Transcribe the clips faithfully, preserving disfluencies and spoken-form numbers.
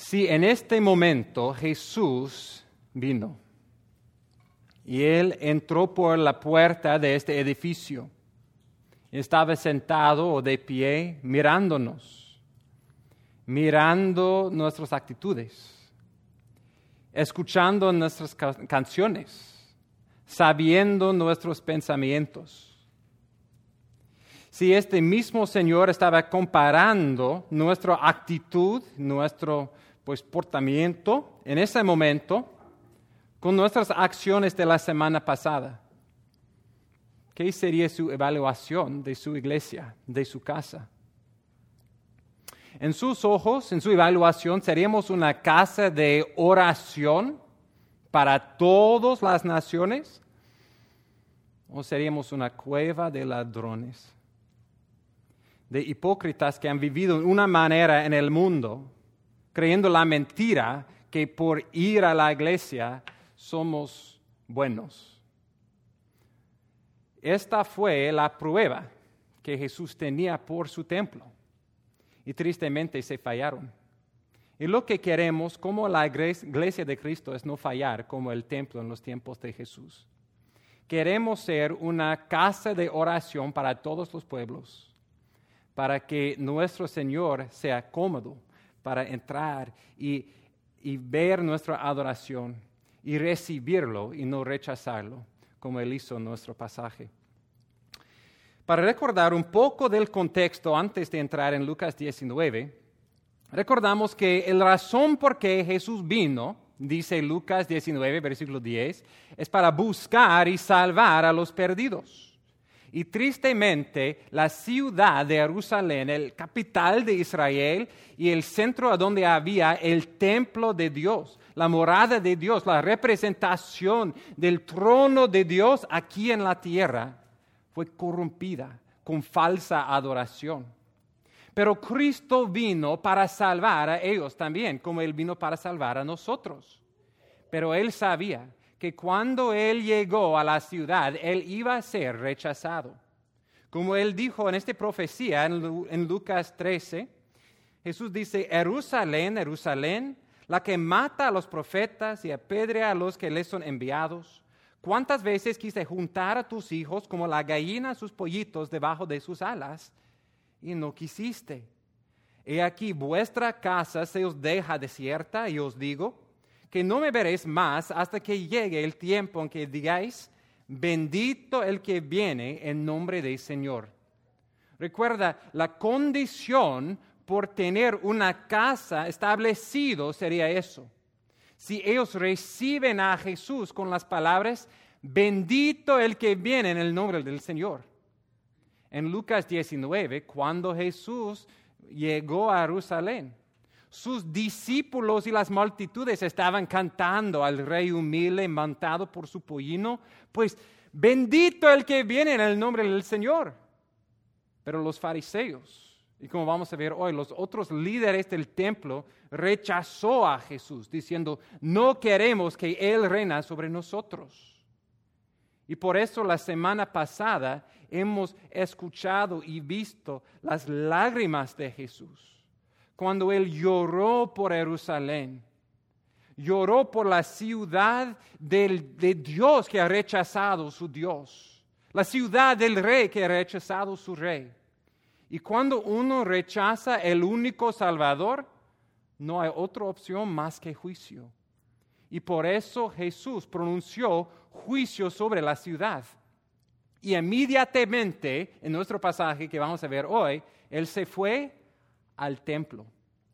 Si en este momento Jesús vino y Él entró por la puerta de este edificio, estaba sentado o de pie mirándonos, mirando nuestras actitudes, escuchando nuestras ca- canciones, sabiendo nuestros pensamientos. Si este mismo Señor estaba comparando nuestra actitud, nuestro pues, portamiento en ese momento con nuestras acciones de la semana pasada, ¿qué sería su evaluación de su iglesia, de su casa? En sus ojos, en su evaluación, ¿seríamos una casa de oración para todas las naciones? ¿O seríamos una cueva de ladrones, de hipócritas que han vivido de una manera en el mundo, creyendo la mentira que por ir a la iglesia somos buenos? Esta fue la prueba que Jesús tenía por su templo. Y tristemente se fallaron. Y lo que queremos como la iglesia de Cristo es no fallar como el templo en los tiempos de Jesús. Queremos ser una casa de oración para todos los pueblos, para que nuestro Señor sea cómodo para entrar y, y ver nuestra adoración y recibirlo y no rechazarlo, como Él hizo en nuestro pasaje. Para recordar un poco del contexto antes de entrar en Lucas diecinueve, recordamos que la razón por qué Jesús vino, dice Lucas diecinueve, versículo diez, es para buscar y salvar a los perdidos. Y tristemente, la ciudad de Jerusalén, el capital de Israel y el centro donde había el templo de Dios, la morada de Dios, la representación del trono de Dios aquí en la tierra, fue corrompida con falsa adoración. Pero Cristo vino para salvar a ellos también, como Él vino para salvar a nosotros. Pero Él sabía que cuando Él llegó a la ciudad, Él iba a ser rechazado. Como Él dijo en esta profecía, en Lucas trece, Jesús dice: Jerusalén, Jerusalén, la que mata a los profetas y apedrea a los que les son enviados. ¿Cuántas veces quise juntar a tus hijos como la gallina a sus pollitos debajo de sus alas, y no quisiste? He aquí vuestra casa se os deja desierta, y os digo que no me veréis más hasta que llegue el tiempo en que digáis: bendito el que viene en nombre del Señor. Recuerda, la condición por tener una casa establecida sería eso. Si ellos reciben a Jesús con las palabras: bendito el que viene en el nombre del Señor. En Lucas diecinueve, cuando Jesús llegó a Jerusalén, sus discípulos y las multitudes estaban cantando al rey humilde montado por su pollino, pues bendito el que viene en el nombre del Señor. Pero los fariseos, y como vamos a ver hoy, los otros líderes del templo rechazó a Jesús, diciendo: no queremos que Él reina sobre nosotros. Y por eso la semana pasada hemos escuchado y visto las lágrimas de Jesús, cuando Él lloró por Jerusalén, lloró por la ciudad del, de Dios que ha rechazado su Dios, la ciudad del rey que ha rechazado su rey. Y cuando uno rechaza el único Salvador, no hay otra opción más que juicio. Y por eso Jesús pronunció juicio sobre la ciudad. Y inmediatamente, en nuestro pasaje que vamos a ver hoy, Él se fue al templo.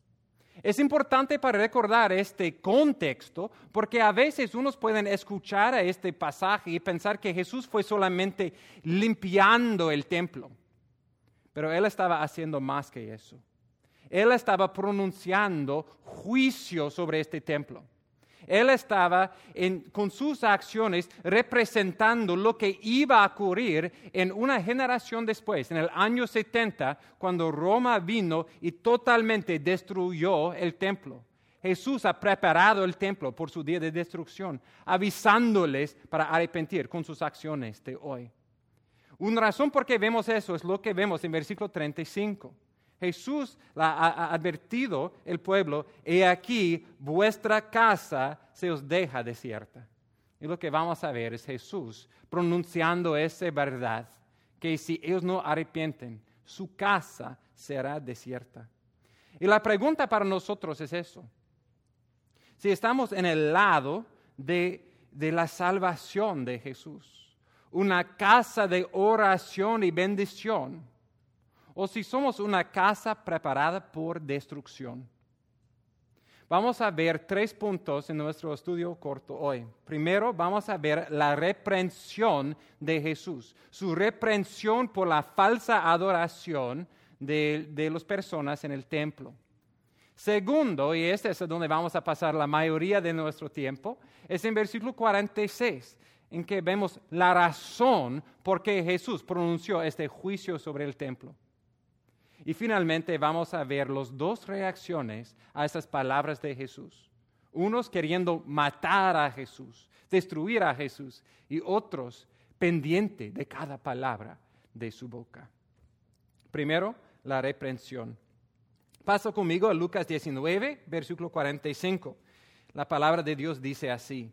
Es importante para recordar este contexto, porque a veces unos pueden escuchar a este pasaje y pensar que Jesús fue solamente limpiando el templo. Pero Él estaba haciendo más que eso. Él estaba pronunciando juicio sobre este templo. Él estaba en, con sus acciones representando lo que iba a ocurrir en una generación después, en el año setenta, cuando Roma vino y totalmente destruyó el templo. Jesús ha preparado el templo por su día de destrucción, avisándoles para arrepentir con sus acciones de hoy. Una razón por qué vemos eso es lo que vemos en versículo treinta y cinco. Jesús la ha advertido el pueblo, he aquí vuestra casa se os deja desierta. Y lo que vamos a ver es Jesús pronunciando esa verdad, que si ellos no arrepienten, su casa será desierta. Y la pregunta para nosotros es eso. Si estamos en el lado de, de la salvación de Jesús, una casa de oración y bendición, o si somos una casa preparada por destrucción. Vamos a ver tres puntos en nuestro estudio corto hoy. Primero, vamos a ver la reprensión de Jesús, su reprensión por la falsa adoración de, de las personas en el templo. Segundo, y este es donde vamos a pasar la mayoría de nuestro tiempo, es en versículo cuarenta y seis, en que vemos la razón por qué Jesús pronunció este juicio sobre el templo. Y finalmente vamos a ver las dos reacciones a esas palabras de Jesús. Unos queriendo matar a Jesús, destruir a Jesús, y otros pendientes de cada palabra de su boca. Primero, la reprensión. Pasa conmigo a Lucas diecinueve, versículo cuarenta y cinco. La palabra de Dios dice así.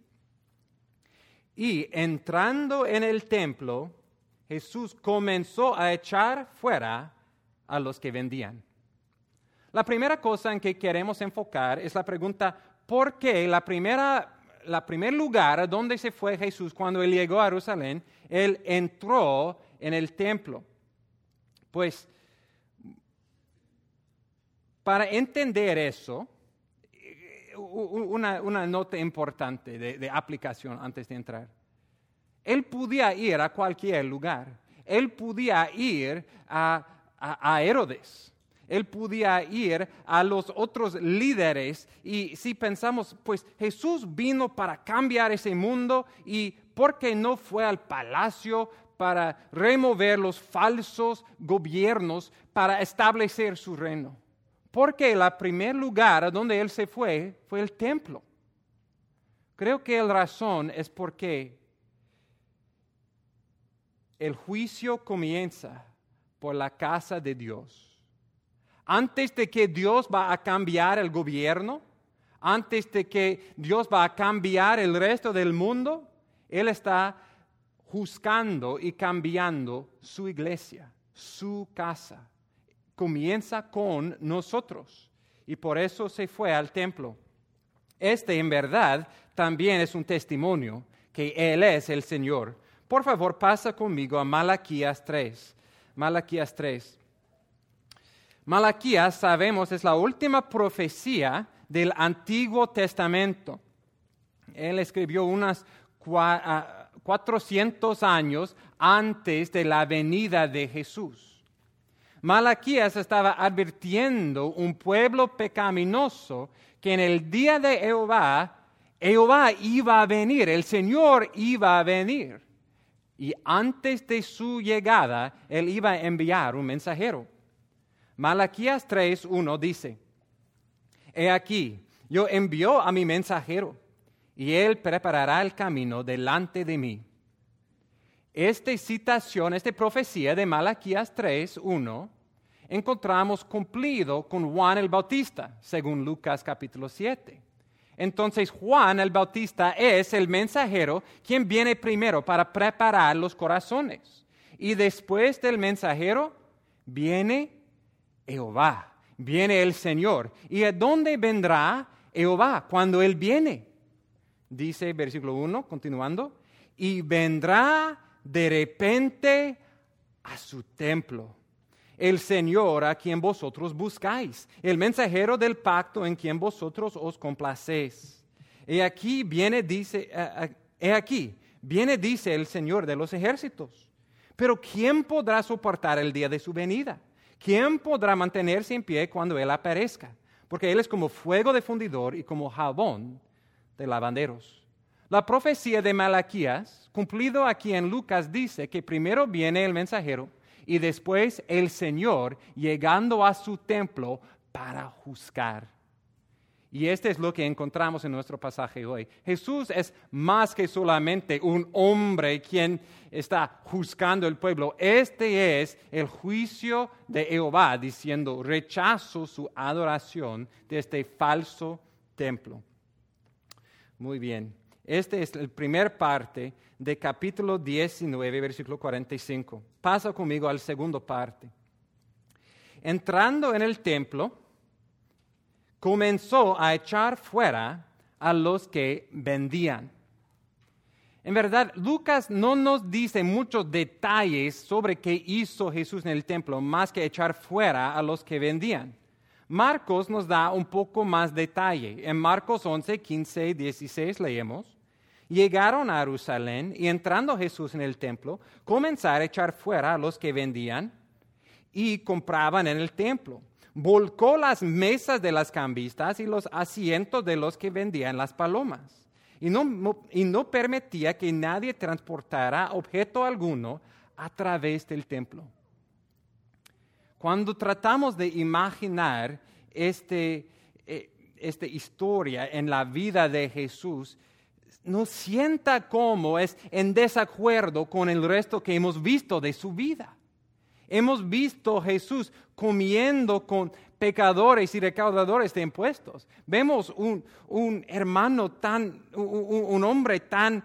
Y entrando en el templo, Jesús comenzó a echar fuera a los que vendían. La primera cosa en que queremos enfocar es la pregunta, ¿por qué la primera, la primer lugar a donde se fue Jesús cuando él llegó a Jerusalén, él entró en el templo? Pues, para entender eso, una, una nota importante de, de aplicación antes de entrar. Él podía ir a cualquier lugar. Él podía ir a a Herodes, él podía ir a los otros líderes y si pensamos, pues Jesús vino para cambiar ese mundo y ¿por qué no fue al palacio para remover los falsos gobiernos para establecer su reino? Porque el primer lugar a donde él se fue fue el templo. Creo que la razón es porque el juicio comienza por la casa de Dios. Antes de que Dios va a cambiar el gobierno, antes de que Dios va a cambiar el resto del mundo, Él está juzgando y cambiando su iglesia, su casa. Comienza con nosotros y por eso se fue al templo. Este en verdad también es un testimonio que Él es el Señor. Por favor, pasa conmigo a Malaquías tres. Malaquías tres. Malaquías, sabemos, es la última profecía del Antiguo Testamento. Él escribió unos cuatrocientos años antes de la venida de Jesús. Malaquías estaba advirtiendo un pueblo pecaminoso que en el día de Jehová, Jehová iba a venir, el Señor iba a venir. Y antes de su llegada, Él iba a enviar un mensajero. Malaquías tres uno dice, he aquí, yo envío a mi mensajero, y Él preparará el camino delante de mí. Esta citación, esta profecía de Malaquías tres uno, encontramos cumplido con Juan el Bautista, según Lucas capítulo siete. Entonces Juan el Bautista es el mensajero quien viene primero para preparar los corazones. Y después del mensajero viene Jehová, viene el Señor. ¿Y a dónde vendrá Jehová cuando Él viene? Dice versículo uno, continuando, y vendrá de repente a su templo. El Señor a quien vosotros buscáis, el mensajero del pacto en quien vosotros os complacéis. He aquí viene, dice, uh, uh, he aquí, viene, dice el Señor de los ejércitos. Pero ¿quién podrá soportar el día de su venida? ¿Quién podrá mantenerse en pie cuando Él aparezca? Porque Él es como fuego de fundidor y como jabón de lavanderos. La profecía de Malaquías, cumplido aquí en Lucas, dice que primero viene el mensajero, y después el Señor llegando a su templo para juzgar. Y este es lo que encontramos en nuestro pasaje hoy. Jesús es más que solamente un hombre quien está juzgando el pueblo. Este es el juicio de Jehová, diciendo, rechazo su adoración de este falso templo. Muy bien. Esta es la primera parte de capítulo diecinueve, versículo cuarenta y cinco. Pasa conmigo al segundo parte. Entrando en el templo, comenzó a echar fuera a los que vendían. En verdad, Lucas no nos dice muchos detalles sobre qué hizo Jesús en el templo, más que echar fuera a los que vendían. Marcos nos da un poco más detalle. En Marcos once, quince y dieciséis leemos, llegaron a Jerusalén y entrando Jesús en el templo, comenzaron a echar fuera a los que vendían y compraban en el templo. Volcó las mesas de las cambistas y los asientos de los que vendían las palomas. Y no, y no permitía que nadie transportara objeto alguno a través del templo. Cuando tratamos de imaginar este, eh, esta historia en la vida de Jesús, nos sienta como es en desacuerdo con el resto que hemos visto de su vida. Hemos visto a Jesús comiendo con pecadores y recaudadores de impuestos. Vemos un, un hermano tan, un, un hombre tan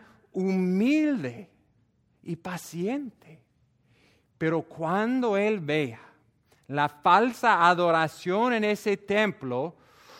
humilde y paciente. Pero cuando él vea la falsa adoración en ese templo,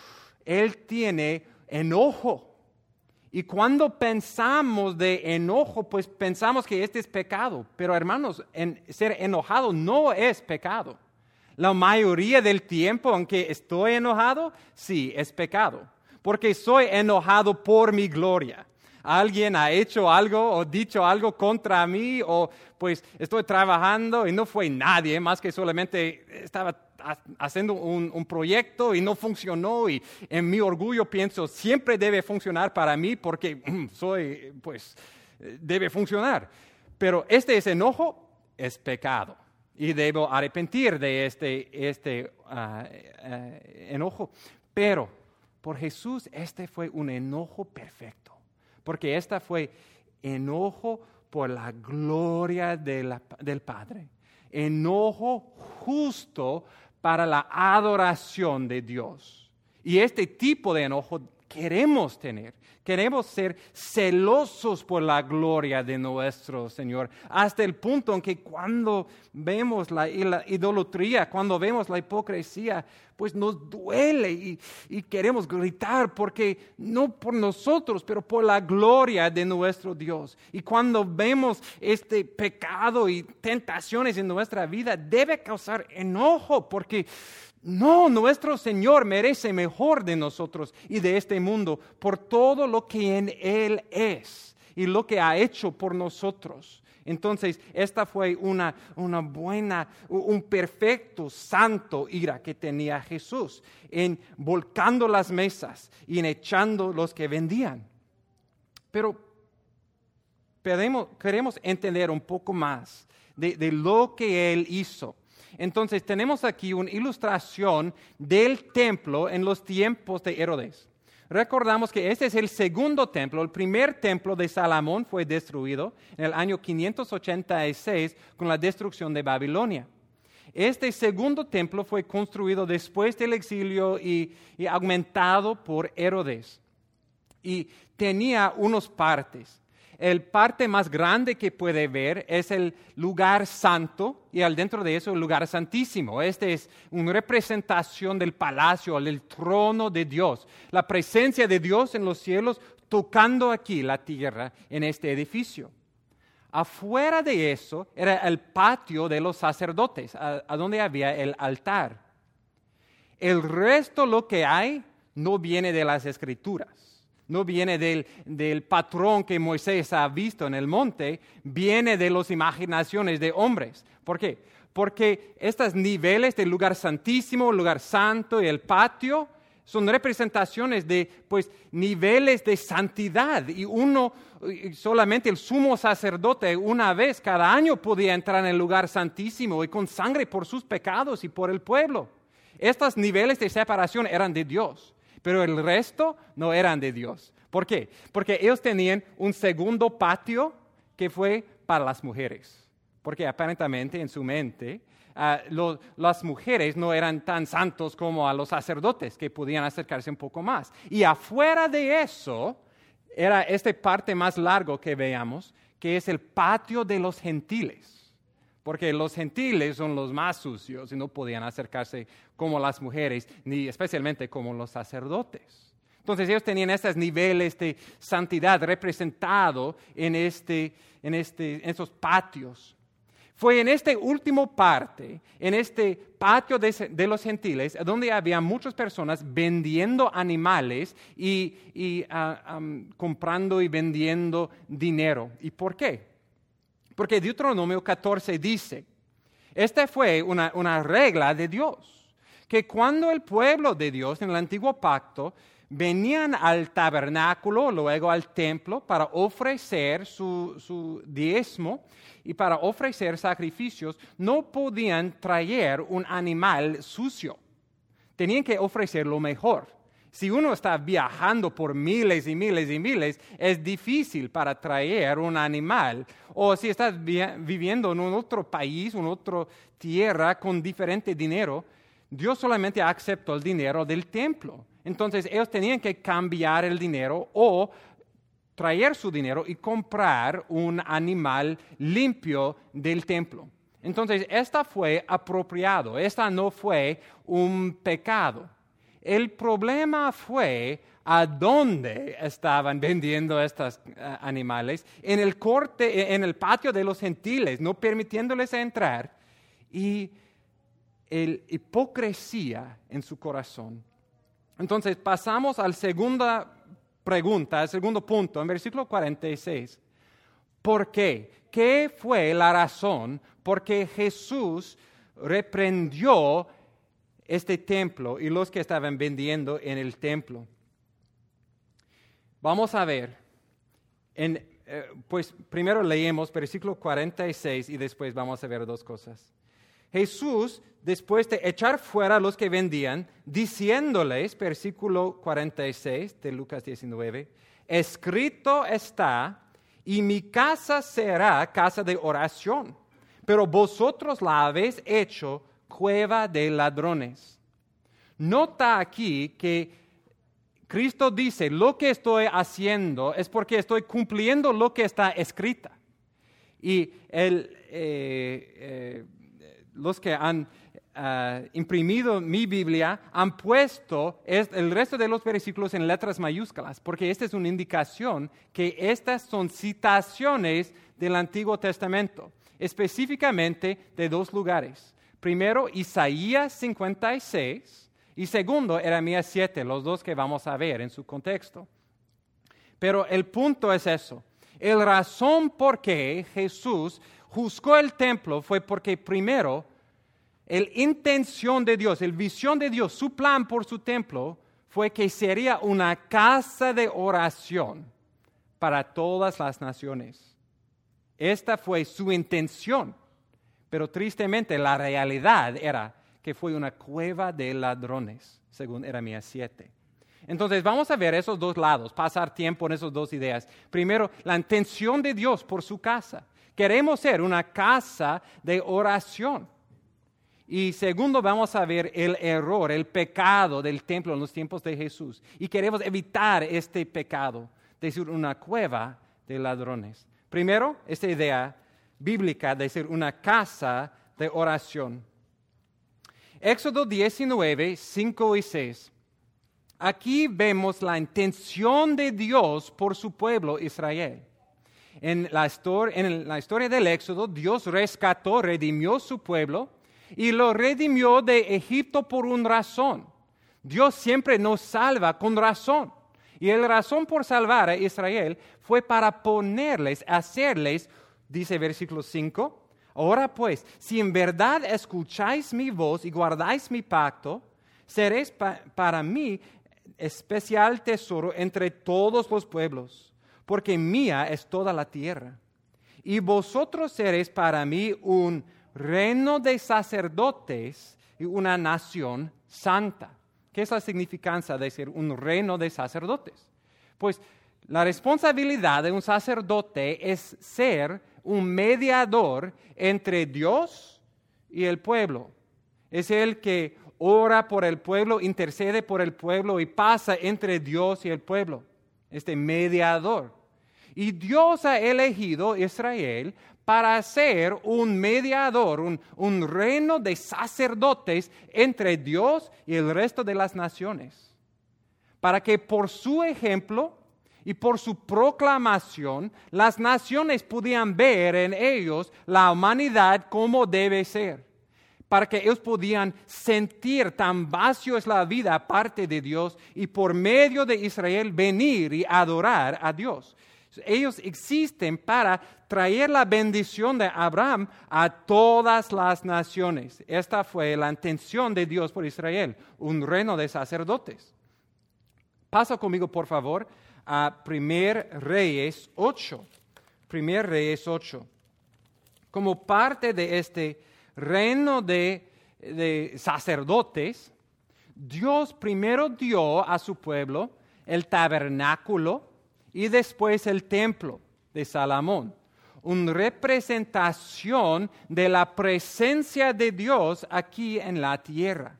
él tiene enojo. Y cuando pensamos de enojo, pues pensamos que este es pecado. Pero hermanos, en ser enojado no es pecado. La mayoría del tiempo, aunque estoy enojado, sí, es pecado. Porque soy enojado por mi gloria. Alguien ha hecho algo o dicho algo contra mí, o pues estoy trabajando y no fue nadie, más que solamente estaba haciendo un, un proyecto y no funcionó, y en mi orgullo pienso siempre debe funcionar para mí porque soy, pues, debe funcionar. Pero este es enojo, es pecado y debo arrepentir de este, este uh, uh, enojo. Pero por Jesús este fue un enojo perfecto, porque este fue enojo por la gloria de la, del Padre, enojo justo para la adoración de Dios. Y este tipo de enojo queremos tener. Queremos ser celosos por la gloria de nuestro Señor, hasta el punto en que cuando vemos la, la idolatría, cuando vemos la hipocresía, pues nos duele y, y queremos gritar, porque no por nosotros, pero por la gloria de nuestro Dios. Y cuando vemos este pecado y tentaciones en nuestra vida, debe causar enojo, porque no, nuestro Señor merece mejor de nosotros y de este mundo por todo lo que en Él es y lo que ha hecho por nosotros. Entonces, esta fue una, una buena, un perfecto, santo ira que tenía Jesús en volcando las mesas y en echando los que vendían. Pero queremos, queremos entender un poco más de, de lo que Él hizo. Entonces tenemos aquí una ilustración del templo en los tiempos de Herodes. Recordamos que este es el segundo templo. El primer templo de Salomón fue destruido en el año quinientos ochenta y seis con la destrucción de Babilonia. Este segundo templo fue construido después del exilio y, y aumentado por Herodes. Y tenía unas partes. El parte más grande que puede ver es el lugar santo y al dentro de eso el lugar santísimo. Este es una representación del palacio, del trono de Dios. La presencia de Dios en los cielos tocando aquí la tierra en este edificio. Afuera de eso era el patio de los sacerdotes, a, a donde había el altar. El resto lo que hay no viene de las Escrituras. No viene del, del patrón que Moisés ha visto en el monte, viene de las imaginaciones de hombres. ¿Por qué? Porque estos niveles del lugar santísimo, el lugar santo y el patio son representaciones de pues, niveles de santidad. Y uno, solamente el sumo sacerdote, una vez cada año podía entrar en el lugar santísimo y con sangre por sus pecados y por el pueblo. Estos niveles de separación eran de Dios. pero el resto no eran de Dios. ¿Por qué? Porque ellos tenían un segundo patio que fue para las mujeres, porque aparentemente en su mente uh, lo, las mujeres no eran tan santos como a los sacerdotes, que podían acercarse un poco más. Y afuera de eso era esta parte más largo que veamos, que es el patio de los gentiles, porque los gentiles son los más sucios y no podían acercarse como las mujeres, ni especialmente como los sacerdotes. Entonces ellos tenían estos niveles de santidad representados en, este, en, este, en estos patios. Fue en esta última parte, en este patio de, de los gentiles, donde había muchas personas vendiendo animales y, y uh, um, comprando y vendiendo dinero. ¿Y por qué? Porque Deuteronomio catorce dice, esta fue una, una regla de Dios, que cuando el pueblo de Dios en el antiguo pacto venían al tabernáculo, luego al templo, para ofrecer su, su diezmo y para ofrecer sacrificios, no podían traer un animal sucio. Tenían que ofrecer lo mejor. Si uno está viajando por miles y miles y miles, es difícil para traer un animal. O si estás vi- viviendo en un otro país, en otra tierra con diferente dinero, Dios solamente aceptó el dinero del templo. Entonces ellos tenían que cambiar el dinero o traer su dinero y comprar un animal limpio del templo. Entonces, esta fue apropiado, esta no fue un pecado. El problema fue a dónde estaban vendiendo estos uh, animales, en el corte, en el patio de los gentiles, no permitiéndoles entrar, y la hipocresía en su corazón. Entonces, pasamos a la segunda pregunta, al segundo punto, en versículo cuarenta y seis. ¿Por qué? ¿Qué fue la razón por qué Jesús reprendió este templo y los que estaban vendiendo en el templo? Vamos a ver. En, eh, pues primero leemos versículo cuarenta y seis y después vamos a ver dos cosas. Jesús, después de echar fuera a los que vendían, diciéndoles, versículo cuarenta y seis de Lucas diecinueve, escrito está, y mi casa será casa de oración, pero vosotros la habéis hecho cueva de ladrones. Nota aquí que Cristo dice, lo que estoy haciendo es porque estoy cumpliendo lo que está escrito. Y el... Eh, eh, los que han uh, imprimido mi Biblia han puesto el resto de los versículos en letras mayúsculas, porque esta es una indicación que estas son citaciones del Antiguo Testamento, específicamente de dos lugares. Primero, Isaías cincuenta y seis, y segundo, Jeremías siete, los dos que vamos a ver en su contexto. Pero el punto es eso. La razón por qué Jesús juzgó el templo fue porque primero, la intención de Dios, la visión de Dios, su plan por su templo fue que sería una casa de oración para todas las naciones. Esta fue su intención, pero tristemente la realidad era que fue una cueva de ladrones, según Jeremías siete. Entonces vamos a ver esos dos lados, pasar tiempo en esas dos ideas. Primero, la intención de Dios por su casa. Queremos ser una casa de oración. Y segundo, vamos a ver el error, el pecado del templo en los tiempos de Jesús. Y queremos evitar este pecado de ser una cueva de ladrones. Primero, esta idea bíblica de ser una casa de oración. Éxodo diecinueve, cinco y seis. Aquí vemos la intención de Dios por su pueblo Israel. En la, histor- en la historia del Éxodo, Dios rescató, redimió su pueblo y lo redimió de Egipto por una razón. Dios siempre nos salva con razón. Y la razón por salvar a Israel fue para ponerles, hacerles, dice versículo cinco, ahora pues, si en verdad escucháis mi voz y guardáis mi pacto, seréis pa- para mí especial tesoro entre todos los pueblos, porque mía es toda la tierra. Y vosotros seréis para mí un reino de sacerdotes y una nación santa. ¿Qué es la significancia de ser un reino de sacerdotes? Pues la responsabilidad de un sacerdote es ser un mediador entre Dios y el pueblo. Es el que ora por el pueblo, intercede por el pueblo y pasa entre Dios y el pueblo. Este mediador. Y Dios ha elegido a Israel para ser un mediador, un, un reino de sacerdotes entre Dios y el resto de las naciones. Para que por su ejemplo y por su proclamación, las naciones pudieran ver en ellos la humanidad como debe ser. Para que ellos podían sentir tan vacío es la vida aparte de Dios y por medio de Israel venir y adorar a Dios. Ellos existen para traer la bendición de Abraham a todas las naciones. Esta fue la intención de Dios por Israel, un reino de sacerdotes. Pasa conmigo, por favor, a Primer Reyes ocho. Primer Reyes ocho. Como parte de este reino de, de sacerdotes, Dios primero dio a su pueblo el tabernáculo y después el templo de Salomón, una representación de la presencia de Dios aquí en la tierra.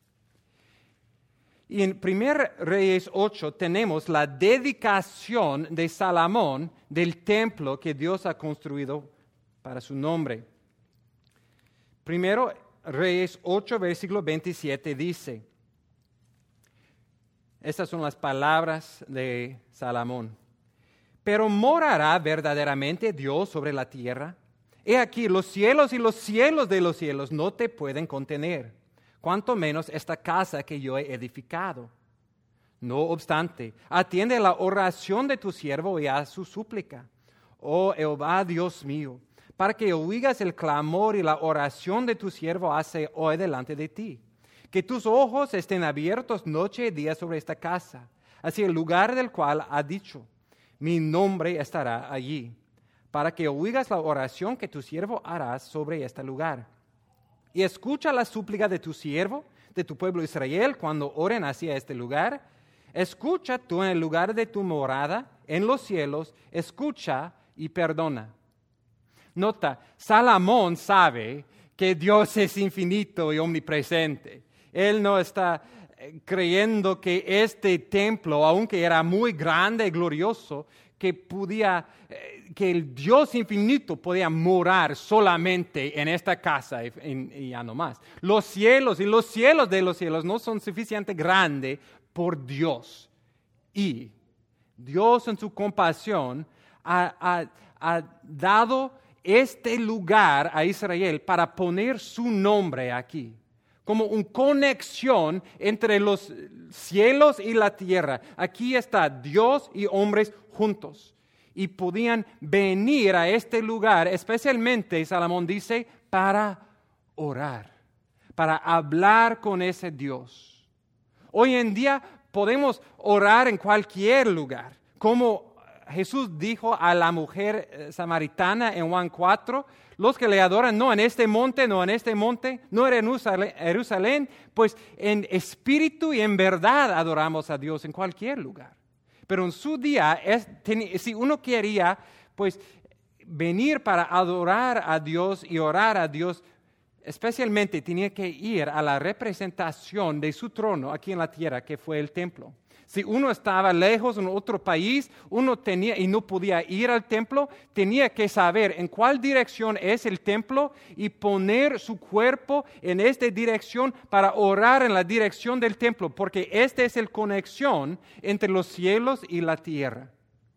Y en Primer Reyes ocho tenemos la dedicación de Salomón del templo que Dios ha construido para su nombre. Primero Reyes ocho, versículo veintisiete dice, estas son las palabras de Salomón. Pero ¿morará verdaderamente Dios sobre la tierra? He aquí, los cielos y los cielos de los cielos no te pueden contener, cuanto menos esta casa que yo he edificado. No obstante, atiende la oración de tu siervo y a su súplica, oh Jehová Dios mío, para que oigas el clamor y la oración de tu siervo hace hoy delante de ti. Que tus ojos estén abiertos noche y día sobre esta casa, hacia el lugar del cual ha dicho, mi nombre estará allí, para que oigas la oración que tu siervo hará sobre este lugar. Y escucha la súplica de tu siervo, de tu pueblo Israel, cuando oren hacia este lugar. Escucha tú en el lugar de tu morada, en los cielos, escucha y perdona. Nota, Salomón sabe que Dios es infinito y omnipresente. Él no está creyendo que este templo, aunque era muy grande y glorioso, que podía, que el Dios infinito podía morar solamente en esta casa y, y ya no más. Los cielos y los cielos de los cielos no son suficientemente grandes por Dios. Y Dios en su compasión ha, ha, ha dado este lugar a Israel para poner su nombre aquí, como una conexión entre los cielos y la tierra. Aquí está Dios y hombres juntos. Y podían venir a este lugar, especialmente, Salomón dice, para orar, para hablar con ese Dios. Hoy en día podemos orar en cualquier lugar, como Jesús dijo a la mujer samaritana en Juan cuatro, los que le adoran no en este monte, no en este monte, no en Jerusalén, pues en espíritu y en verdad adoramos a Dios en cualquier lugar. Pero en su día, es, si uno quería pues venir para adorar a Dios y orar a Dios, especialmente tenía que ir a la representación de su trono aquí en la tierra, que fue el templo. Si uno estaba lejos en otro país, uno tenía y no podía ir al templo, tenía que saber en cuál dirección es el templo y poner su cuerpo en esta dirección para orar en la dirección del templo, porque esta es la conexión entre los cielos y la tierra.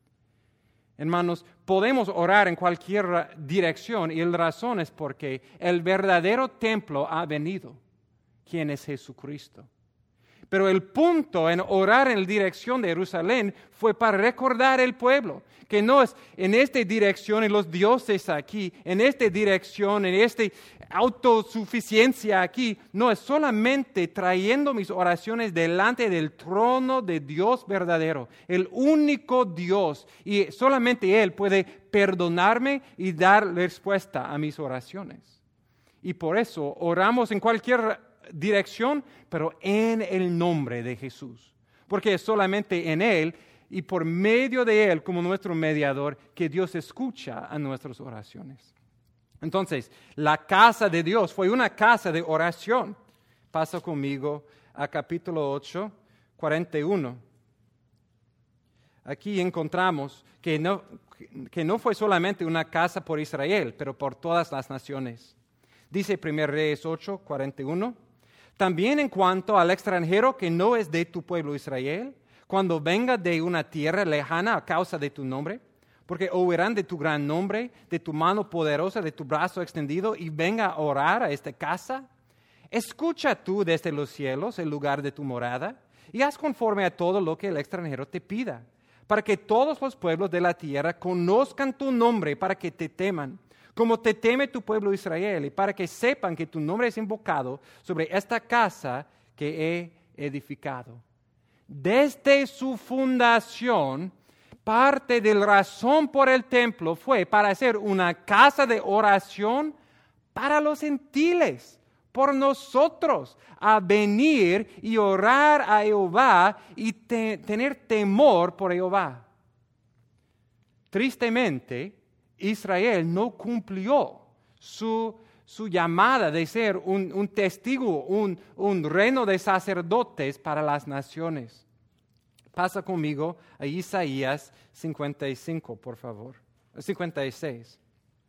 Hermanos, podemos orar en cualquier dirección y la razón es porque el verdadero templo ha venido, quien es Jesucristo. Pero el punto en orar en la dirección de Jerusalén fue para recordar al pueblo que no es en esta dirección, en los dioses aquí, en esta dirección, en esta autosuficiencia aquí, no es solamente trayendo mis oraciones delante del trono de Dios verdadero, el único Dios, y solamente Él puede perdonarme y dar respuesta a mis oraciones. Y por eso oramos en cualquier dirección, pero en el nombre de Jesús. Porque es solamente en Él y por medio de Él como nuestro mediador que Dios escucha a nuestras oraciones. Entonces, la casa de Dios fue una casa de oración. Pasa conmigo a capítulo ocho, cuarenta y uno. Aquí encontramos que no, que no fue solamente una casa por Israel, pero por todas las naciones. Dice primero Reyes ocho, cuarenta y uno. También en cuanto al extranjero que no es de tu pueblo Israel, cuando venga de una tierra lejana a causa de tu nombre, porque oirán de tu gran nombre, de tu mano poderosa, de tu brazo extendido, y venga a orar a esta casa, escucha tú desde los cielos el lugar de tu morada, y haz conforme a todo lo que el extranjero te pida, para que todos los pueblos de la tierra conozcan tu nombre, para que te teman, como te teme tu pueblo Israel, y para que sepan que tu nombre es invocado sobre esta casa que he edificado. Desde su fundación, parte de la razón por el templo fue para hacer una casa de oración para los gentiles, por nosotros, a venir y orar a Jehová y te, tener temor por Jehová. Tristemente, Israel no cumplió su, su llamada de ser un, un testigo, un, un reino de sacerdotes para las naciones. Pasa conmigo a Isaías cincuenta y cinco, por favor. cincuenta y seis.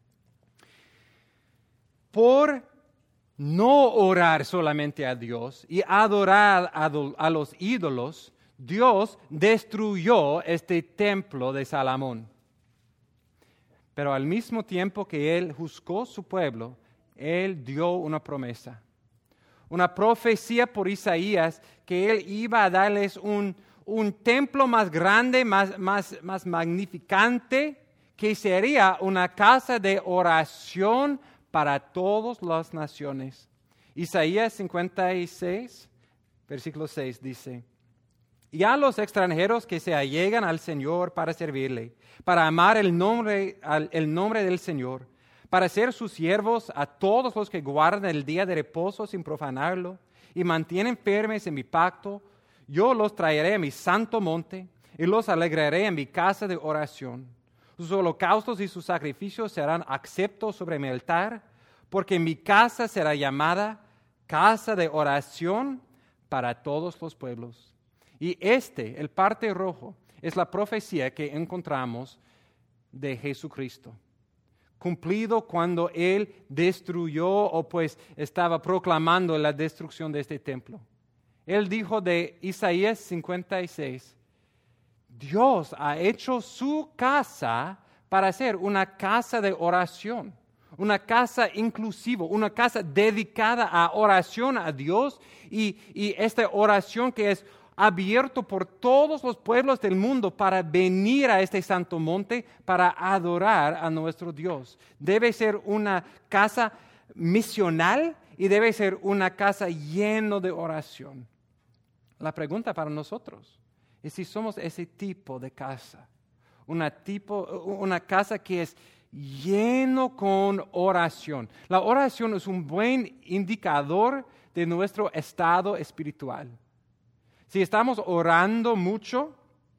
Por no orar solamente a Dios y adorar a, a los ídolos, Dios destruyó este templo de Salomón. Pero al mismo tiempo que Él juzgó su pueblo, Él dio una promesa. Una profecía por Isaías que Él iba a darles un, un templo más grande, más, más, más magnificante, que sería una casa de oración para todas las naciones. Isaías cincuenta y seis, versículo seis dice: Y a los extranjeros que se allegan al Señor para servirle, para amar el nombre, el nombre del Señor, para ser sus siervos a todos los que guardan el día de reposo sin profanarlo y mantienen firmes en mi pacto, yo los traeré a mi santo monte y los alegraré en mi casa de oración. Sus holocaustos y sus sacrificios serán aceptos sobre mi altar, porque mi casa será llamada casa de oración para todos los pueblos. Y este, el parte rojo, es la profecía que encontramos de Jesucristo, cumplido cuando Él destruyó o pues estaba proclamando la destrucción de este templo. Él dijo de Isaías cincuenta y seis, Dios ha hecho su casa para ser una casa de oración, una casa inclusiva, una casa dedicada a oración a Dios y, y esta oración que es abierto por todos los pueblos del mundo para venir a este santo monte para adorar a nuestro Dios. Debe ser una casa misional y debe ser una casa llena de oración. La pregunta para nosotros es si somos ese tipo de casa, una, tipo, una casa que es lleno con oración. La oración es un buen indicador de nuestro estado espiritual. Si estamos orando mucho,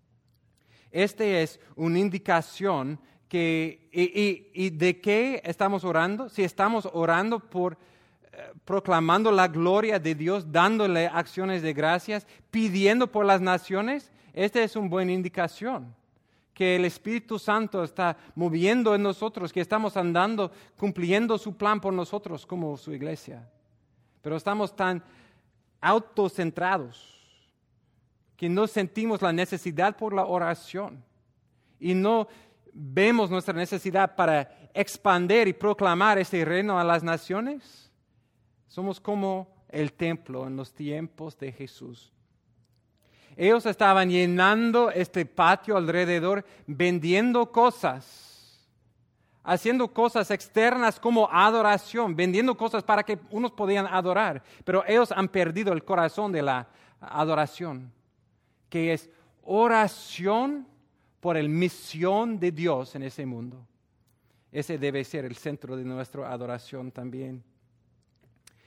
esta es una indicación que, y, y, y de qué estamos orando. Si estamos orando por eh, proclamando la gloria de Dios, dándole acciones de gracias, pidiendo por las naciones, esta es una buena indicación que el Espíritu Santo está moviendo en nosotros, que estamos andando, cumpliendo su plan por nosotros como su iglesia. Pero estamos tan autocentrados que no sentimos la necesidad por la oración y no vemos nuestra necesidad para expandir y proclamar este reino a las naciones. Somos como el templo en los tiempos de Jesús. Ellos estaban llenando este patio alrededor, vendiendo cosas, haciendo cosas externas como adoración, vendiendo cosas para que unos podían adorar, pero ellos han perdido el corazón de la adoración, que es oración por la misión de Dios en ese mundo. Ese debe ser el centro de nuestra adoración también.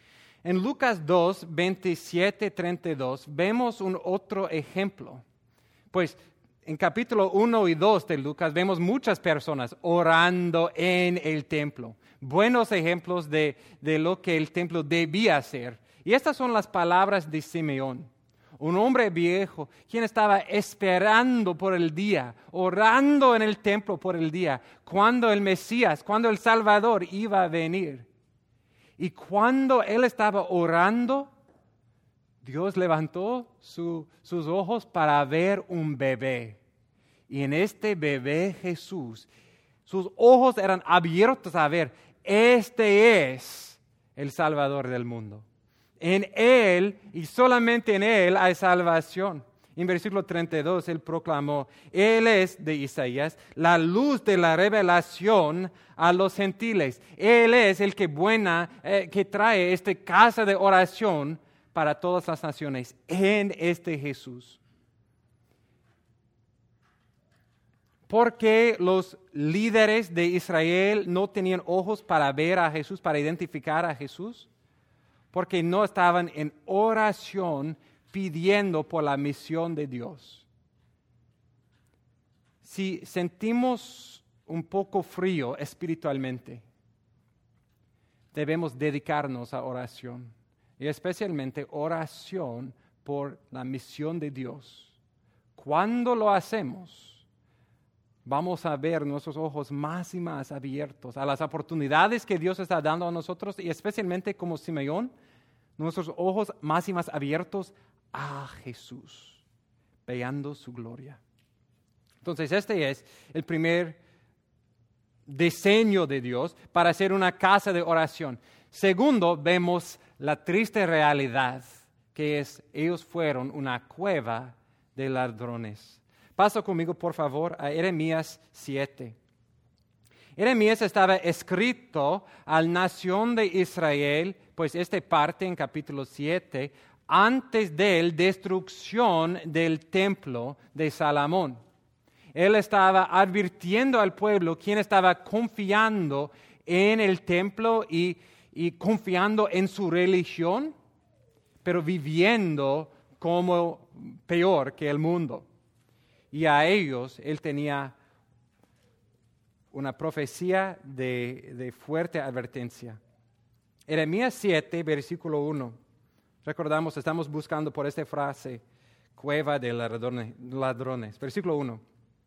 En Lucas dos, veintisiete, treinta y dos, vemos un otro ejemplo. Pues en capítulo uno y dos de Lucas vemos muchas personas orando en el templo. Buenos ejemplos de, de lo que el templo debía ser. Y estas son las palabras de Simeón, un hombre viejo, quien estaba esperando por el día, orando en el templo por el día, cuando el Mesías, cuando el Salvador iba a venir. Y cuando él estaba orando, Dios levantó su, sus ojos para ver un bebé. Y en este bebé Jesús, sus ojos eran abiertos a ver, este es el Salvador del mundo. En Él y solamente en Él hay salvación. En versículo treinta y dos Él proclamó, Él es, de Isaías, la luz de la revelación a los gentiles. Él es el que buena, eh, que trae esta casa de oración para todas las naciones, en este Jesús. ¿Por qué los líderes de Israel no tenían ojos para ver a Jesús, para identificar a Jesús? Porque no estaban en oración pidiendo por la misión de Dios. Si sentimos un poco frío espiritualmente, debemos dedicarnos a oración. Y especialmente oración por la misión de Dios. Cuando lo hacemos, vamos a ver nuestros ojos más y más abiertos a las oportunidades que Dios está dando a nosotros y especialmente como Simeón, nuestros ojos más y más abiertos a Jesús, veando su gloria. Entonces, este es el primer diseño de Dios para hacer una casa de oración. Segundo, vemos la triste realidad que es, ellos fueron una cueva de ladrones. Pasa conmigo, por favor, a Jeremías siete. Jeremías estaba escrito a la nación de Israel, pues esta parte en capítulo siete, antes de la destrucción del templo de Salomón. Él estaba advirtiendo al pueblo quien estaba confiando en el templo y, y confiando en su religión, pero viviendo como peor que el mundo. Y a ellos él tenía una profecía de, de fuerte advertencia. Jeremías siete, versículo uno. Recordamos, estamos buscando por esta frase, cueva de ladrones. Versículo uno.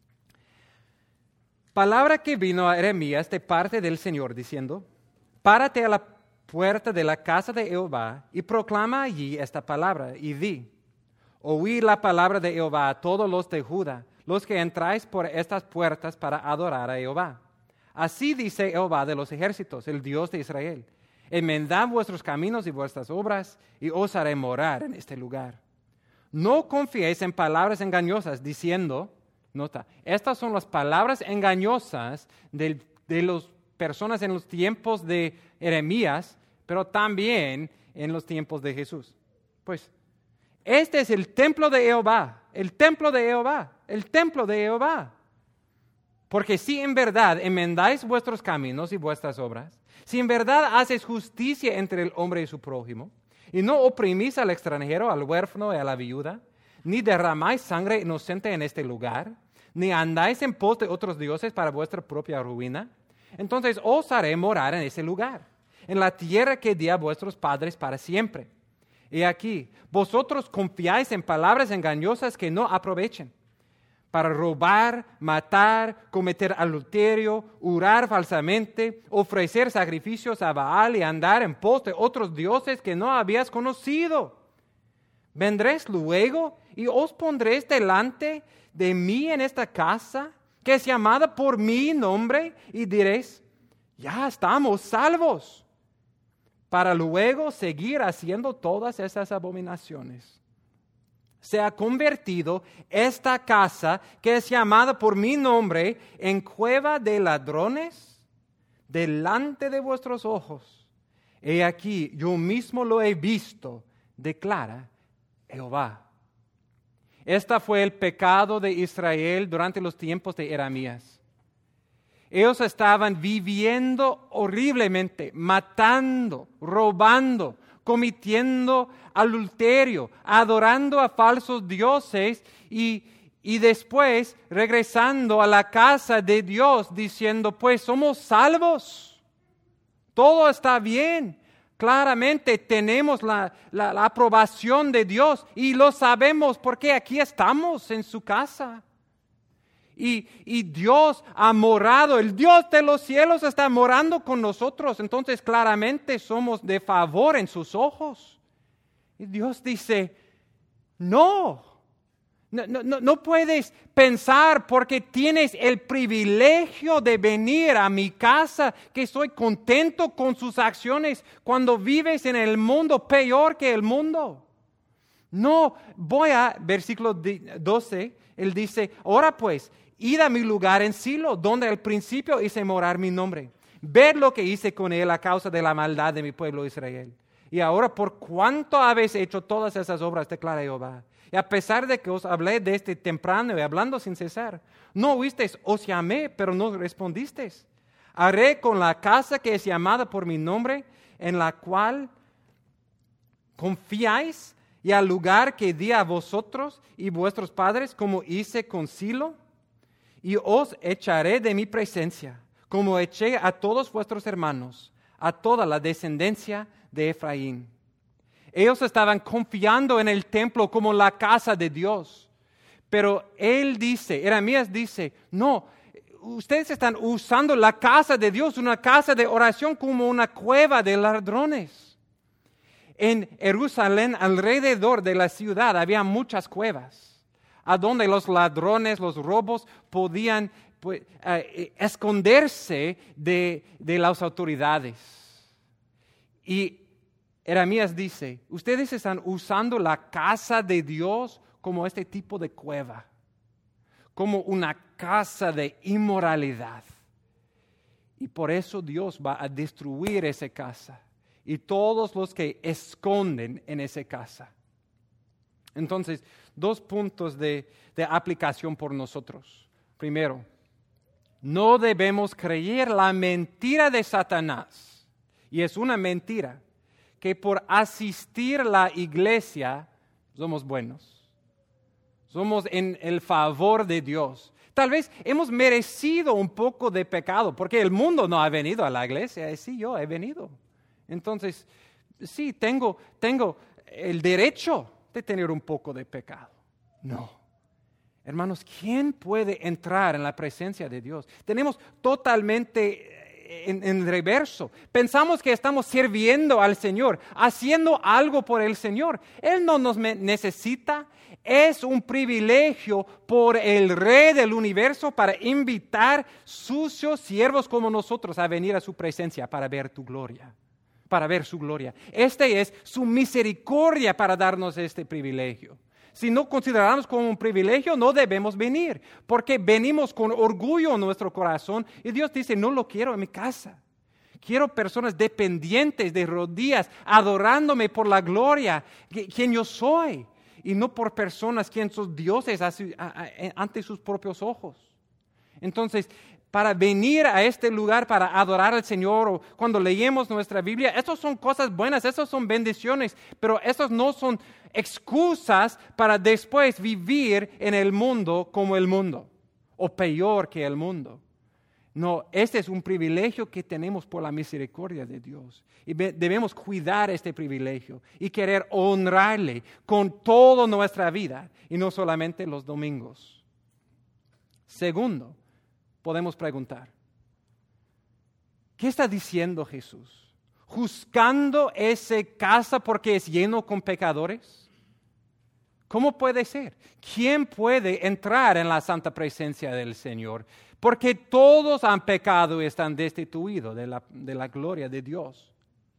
Palabra que vino a Jeremías de parte del Señor, diciendo, párate a la puerta de la casa de Jehová y proclama allí esta palabra, y di, oí la palabra de Jehová a todos los de Judá, los que entráis por estas puertas para adorar a Jehová. Así dice Jehová de los ejércitos, el Dios de Israel. Enmendad vuestros caminos y vuestras obras, y os haré morar en este lugar. No confiéis en palabras engañosas, diciendo, nota, estas son las palabras engañosas de, de las personas en los tiempos de Jeremías, pero también en los tiempos de Jesús. Pues, este es el templo de Jehová, el templo de Jehová, el templo de Jehová. Porque si en verdad enmendáis vuestros caminos y vuestras obras, si en verdad haces justicia entre el hombre y su prójimo, y no oprimís al extranjero, al huérfano y a la viuda, ni derramáis sangre inocente en este lugar, ni andáis en pos de otros dioses para vuestra propia ruina, entonces os haré morar en ese lugar, en la tierra que di a vuestros padres para siempre. Y aquí, vosotros confiáis en palabras engañosas que no aprovechen, para robar, matar, cometer adulterio, jurar falsamente, ofrecer sacrificios a Baal y andar en pos de otros dioses que no habías conocido. Vendréis luego y os pondréis delante de mí en esta casa, que es llamada por mi nombre, y diréis, ya estamos salvos, para luego seguir haciendo todas esas abominaciones. Se ha convertido esta casa, que es llamada por mi nombre, en cueva de ladrones delante de vuestros ojos. He aquí, yo mismo lo he visto, declara Jehová. Este fue el pecado de Israel durante los tiempos de Jeremías. Ellos estaban viviendo horriblemente, matando, robando, cometiendo adulterio, adorando a falsos dioses y, y después regresando a la casa de Dios diciendo, pues somos salvos, todo está bien. Claramente tenemos la, la, la aprobación de Dios y lo sabemos porque aquí estamos en su casa. Y, y Dios ha morado, el Dios de los cielos está morando con nosotros, entonces claramente somos de favor en sus ojos. Y Dios dice, no, no, no, no puedes pensar porque tienes el privilegio de venir a mi casa, que estoy contento con sus acciones cuando vives en el mundo peor que el mundo. No, voy a, versículo doce, él dice, ahora pues, id a mi lugar en Silo, donde al principio hice morar mi nombre. Ved lo que hice con él a causa de la maldad de mi pueblo Israel. Y ahora, por cuánto habéis hecho todas esas obras, declara Jehová. Y a pesar de que os hablé de este temprano y hablando sin cesar, no oísteis, os llamé, pero no respondisteis. Haré con la casa que es llamada por mi nombre, en la cual confiáis, y al lugar que di a vosotros y vuestros padres, como hice con Silo, y os echaré de mi presencia, como eché a todos vuestros hermanos, a toda la descendencia de Efraín. Ellos estaban confiando en el templo como la casa de Dios. Pero él dice, Jeremías dice, no, ustedes están usando la casa de Dios, una casa de oración, como una cueva de ladrones. En Jerusalén, alrededor de la ciudad, había muchas cuevas, a donde los ladrones, los robos, podían pues, eh, esconderse de, de las autoridades. Y Jeremías dice, ustedes están usando la casa de Dios como este tipo de cueva, como una casa de inmoralidad. Y por eso Dios va a destruir esa casa y todos los que esconden en esa casa. Entonces, dos puntos de, de aplicación por nosotros. Primero, no debemos creer la mentira de Satanás. Y es una mentira que por asistir a la iglesia somos buenos. Somos en el favor de Dios. Tal vez hemos merecido un poco de pecado, porque el mundo no ha venido a la iglesia, sí, yo he venido. Entonces, sí, tengo, tengo el derecho de tener un poco de pecado. No. Hermanos, ¿quién puede entrar en la presencia de Dios? Tenemos totalmente en, en reverso. Pensamos que estamos sirviendo al Señor, haciendo algo por el Señor. Él no nos necesita. Es un privilegio por el Rey del universo para invitar sucios siervos como nosotros a venir a su presencia para ver tu gloria. Para ver su gloria. Este es su misericordia para darnos este privilegio. Si no consideramos como un privilegio, no debemos venir, porque venimos con orgullo en nuestro corazón y Dios dice, no lo quiero en mi casa. Quiero personas dependientes de rodillas, adorándome por la gloria, quien yo soy, y no por personas quien son dioses ante sus propios ojos. Entonces, para venir a este lugar, para adorar al Señor, o cuando leemos nuestra Biblia, estas son cosas buenas, estas son bendiciones, pero estas no son excusas para después vivir en el mundo como el mundo, o peor que el mundo. No, este es un privilegio que tenemos por la misericordia de Dios. Y debemos cuidar este privilegio y querer honrarle con toda nuestra vida, y no solamente los domingos. Segundo, podemos preguntar, ¿qué está diciendo Jesús? ¿Juzgando esa casa porque es lleno con pecadores? ¿Cómo puede ser? ¿Quién puede entrar en la santa presencia del Señor? Porque todos han pecado y están destituidos de la, de la gloria de Dios.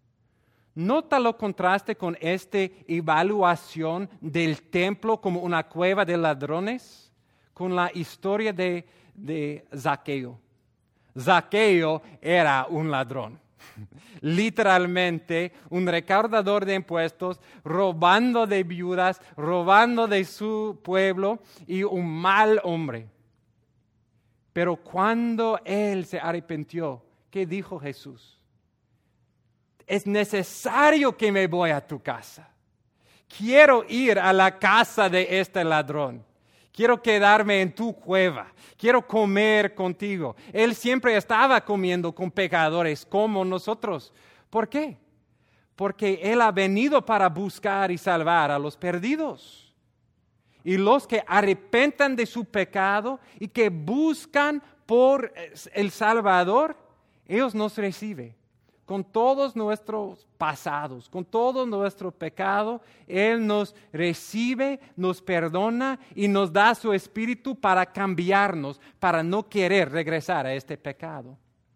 Nota lo contraste con esta evaluación del templo como una cueva de ladrones, con la historia de de Zaqueo. Zaqueo era un ladrón, literalmente un recaudador de impuestos, robando de viudas, robando de su pueblo y un mal hombre. Pero cuando él se arrepintió, ¿qué dijo Jesús? es necesario que me voy a tu casa. Quiero ir a la casa de este ladrón. Quiero quedarme en tu cueva. Quiero comer contigo. Él siempre estaba comiendo con pecadores como nosotros. ¿Por qué? Porque Él ha venido para buscar y salvar a los perdidos. Y los que arrepentan de su pecado y que buscan por el Salvador, ellos nos reciben. Con todos nuestros pasados, con todo nuestro pecado, Él nos recibe, nos perdona y nos da su Espíritu para cambiarnos, para no querer regresar a este pecado.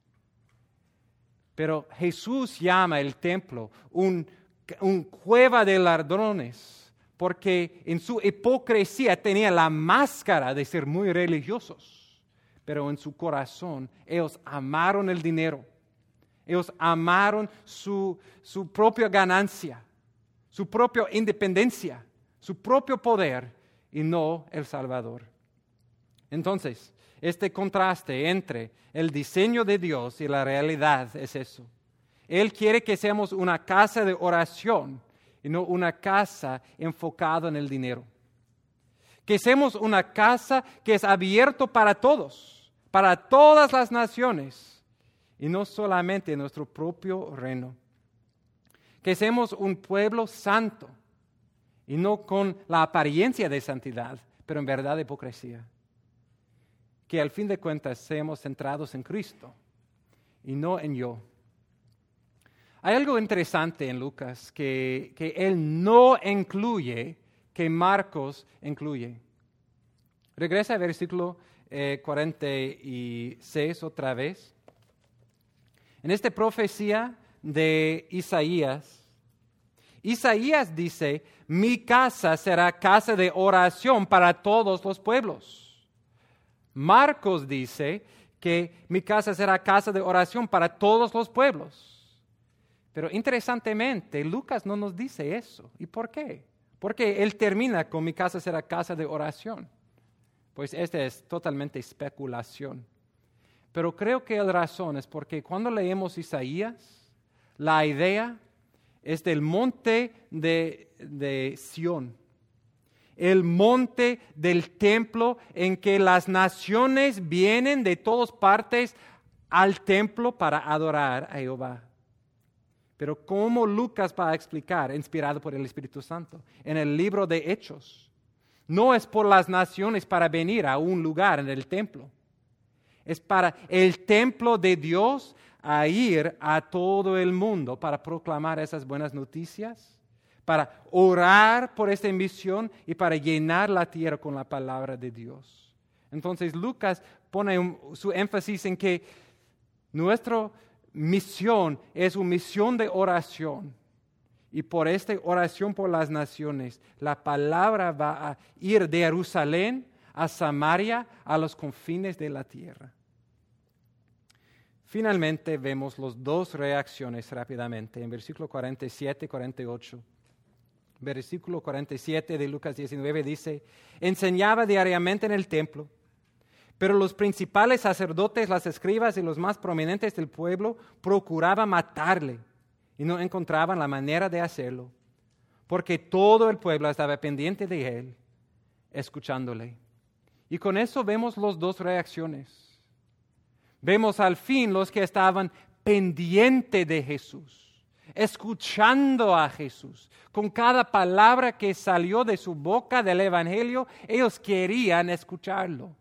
Pero Jesús llama el templo un, un cueva de ladrones, porque en su hipocresía tenía la máscara de ser muy religiosos, pero en su corazón ellos amaron el dinero. Ellos amaron su, su propia ganancia, su propia independencia, su propio poder y no el Salvador. Entonces, este contraste entre el diseño de Dios y la realidad es eso. Él quiere que seamos una casa de oración y no una casa enfocada en el dinero. Que seamos una casa que es abierta para todos, para todas las naciones. Y no solamente en nuestro propio reino. Que seamos un pueblo santo y no con la apariencia de santidad, pero en verdad de hipocresía. Que al fin de cuentas seamos centrados en Cristo y no en yo. Hay algo interesante en Lucas que, que él no incluye, que Marcos incluye. Regresa al versículo eh, cuarenta y seis otra vez. En esta profecía de Isaías, Isaías dice, mi casa será casa de oración para todos los pueblos. Marcos dice que mi casa será casa de oración para todos los pueblos. Pero interesantemente, Lucas no nos dice eso. ¿Y por qué? Porque él termina con mi casa será casa de oración. Pues esta es totalmente especulación. Pero creo que la razón es porque cuando leemos Isaías, la idea es del monte de, de Sión, el monte del templo en que las naciones vienen de todas partes al templo para adorar a Jehová. Pero ¿cómo Lucas va a explicar, inspirado por el Espíritu Santo, en el libro de Hechos? No es por las naciones para venir a un lugar en el templo. Es para el templo de Dios a ir a todo el mundo para proclamar esas buenas noticias, para orar por esta misión y para llenar la tierra con la palabra de Dios. Entonces Lucas pone un, su énfasis en que nuestra misión es una misión de oración. Y por esta oración por las naciones, la palabra va a ir de Jerusalén a Samaria, a los confines de la tierra. Finalmente vemos las dos reacciones rápidamente en versículo cuarenta y siete y cuarenta y ocho. Versículo cuarenta y siete de Lucas diecinueve dice, enseñaba diariamente en el templo, pero los principales sacerdotes, las escribas y los más prominentes del pueblo procuraban matarle y no encontraban la manera de hacerlo, porque todo el pueblo estaba pendiente de él, escuchándole. Y con eso vemos las dos reacciones. Vemos al fin los que estaban pendientes de Jesús, escuchando a Jesús. Con cada palabra que salió de su boca del Evangelio, ellos querían escucharlo.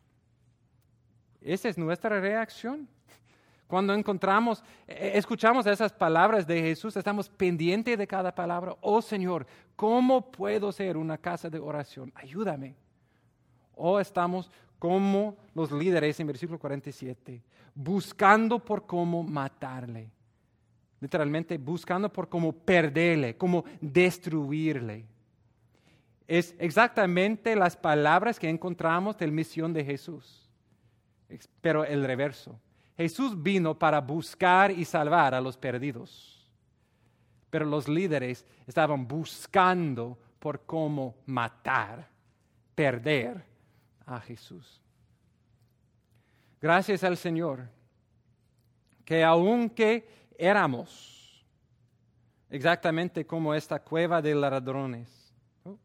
Esa es nuestra reacción. Cuando encontramos, escuchamos esas palabras de Jesús, estamos pendientes de cada palabra. Oh Señor, ¿cómo puedo ser una casa de oración? Ayúdame. O estamos como los líderes en versículo cuarenta y siete, buscando por cómo matarle. Literalmente buscando por cómo perderle, cómo destruirle. Es exactamente las palabras que encontramos de la misión de Jesús. Pero el reverso. Jesús vino para buscar y salvar a los perdidos. Pero los líderes estaban buscando por cómo matar, perder a Jesús. Gracias al Señor que aunque éramos exactamente como esta cueva de ladrones. ¿No?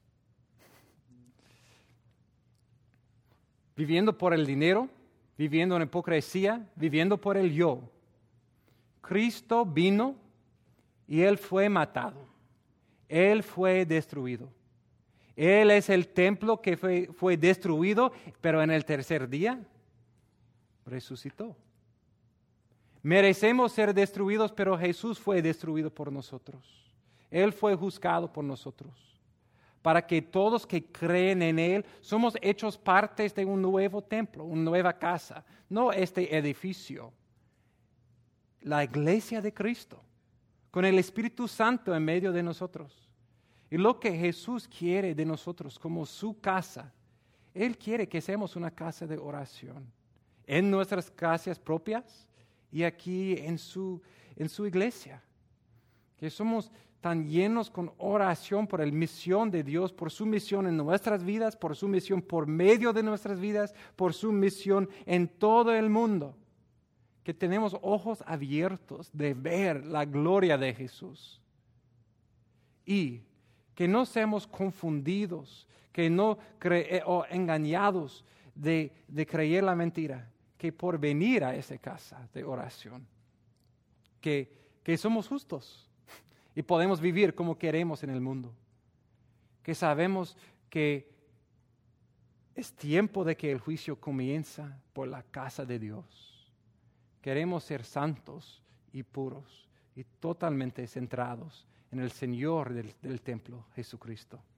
Viviendo por el dinero, viviendo en hipocresía, viviendo por el yo. Cristo vino y Él fue matado. Él fue destruido. Él es el templo que fue, fue destruido, pero en el tercer día resucitó. Merecemos ser destruidos, pero Jesús fue destruido por nosotros. Él fue juzgado por nosotros. Para que todos que creen en Él, somos hechos partes de un nuevo templo, una nueva casa, no este edificio. La iglesia de Cristo, con el Espíritu Santo en medio de nosotros. Y lo que Jesús quiere de nosotros como su casa, Él quiere que seamos una casa de oración. En nuestras casas propias y aquí en su, en su iglesia. Que somos tan llenos con oración por la misión de Dios, por su misión en nuestras vidas, por su misión por medio de nuestras vidas, por su misión en todo el mundo. Que tenemos ojos abiertos de ver la gloria de Jesús. Y que no seamos confundidos, que no cre- o engañados de, de creer la mentira, que por venir a esa casa de oración, que, que somos justos y podemos vivir como queremos en el mundo, que sabemos que es tiempo de que el juicio comienza por la casa de Dios. Queremos ser santos y puros y totalmente centrados en el Señor del, del templo, Jesucristo.